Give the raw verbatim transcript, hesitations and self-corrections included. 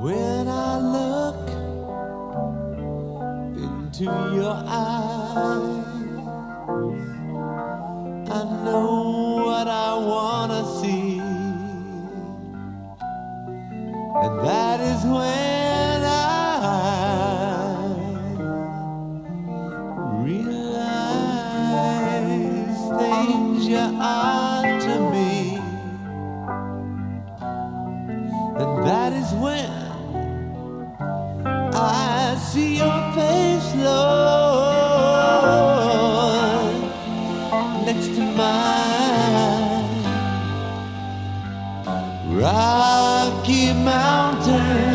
When I look into your eyes, I know what I wanna see, and that is when I realize things you are to me, and that is when I see your face, Lord, next to mine. Rocky Mountain,